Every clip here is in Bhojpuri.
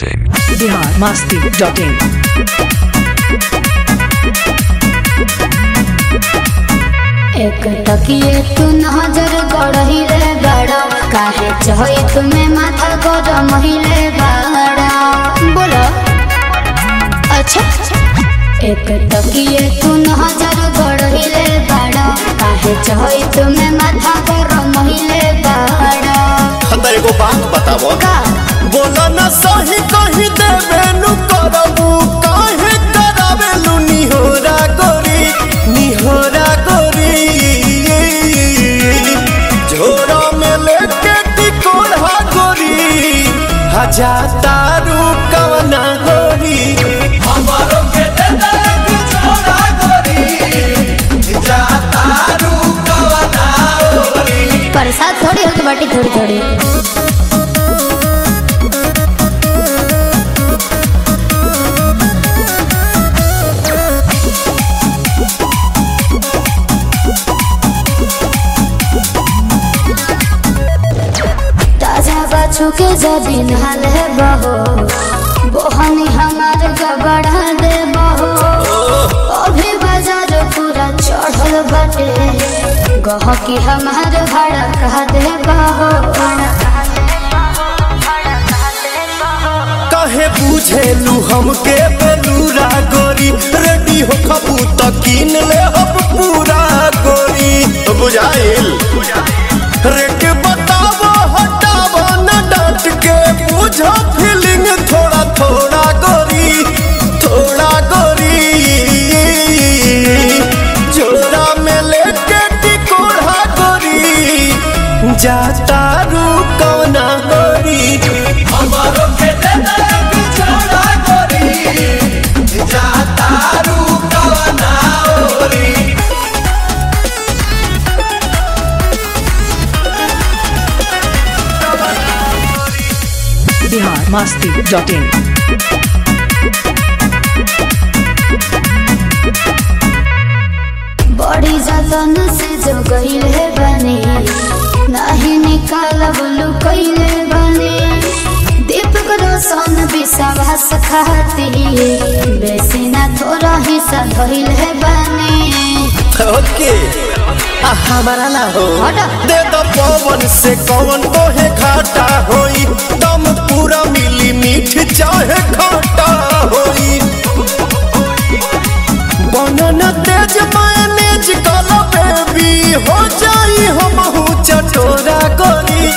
Mixing. biharmasti.in. एक टकिए तू नजर गड़हिले गड़ काहे चहई तुम्हें माथा गरम हिले बड़ा बोलो अच्छा एक टकिए तू नजर गड़हिले गड़ काहे चहई तुम्हें माथा गरम हिले बड़ा अंदर एगो बात बताबो का बोला ना सही कही देबे नु करबू काहे करावेलु निहोरा गोरी झोरा में लेके टिकोड़ा गोरी हजा तारू कवना गोरी हमारो के दे झोरा गोरी जा तारू कवना गोरी प्रसाद थोड़ी होके बाटी थोड़ी थोड़ी छुके जबीन हाल है बहो बोहनी हमार गबड़ा दे बहो अभी बाजार पूरा चढ़ल बाटे गहकी हमार भाड़ा कह दे बहो कहे बुझेलू हमके बेलूरा गोरी रेडी हो खबू त कीन ले हम पूरा गोरी बुझाइल रेट बतावो हटावो न डांट के बुझो फीलिंग थोड़ा थोड़ा गोरी जोरा में लेके टिकोड़ा गोरी जाता रू कवना गोरी हमारो के दे छोड़ा गोरी जाता रू कवना गोरी biharmasti.in. बड़ी जतन से जो गईले बने नहीं निकालब लुकैले बने दीपक रोशन विश्वास खाती बेसी ना थोड़ा हिस्सा धइले बने ओके हमारा ना हो हटा। दे दो पवन से कौन कोहे घाटा होई दम पूरा मिली मीठ चाहे खाटा होई बनना तेज मायनेज काला बेबी हो जाई हमहू चटोरा गोरी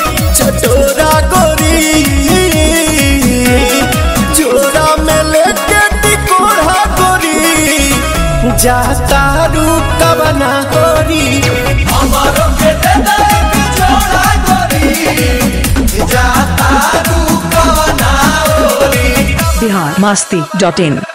जोरा में लेके टिकोड़ा गोरी जाता रू कवना गोरी हमारो के दे छोड़ा गोरी जाता रू कवना गोरी biharmasti.in.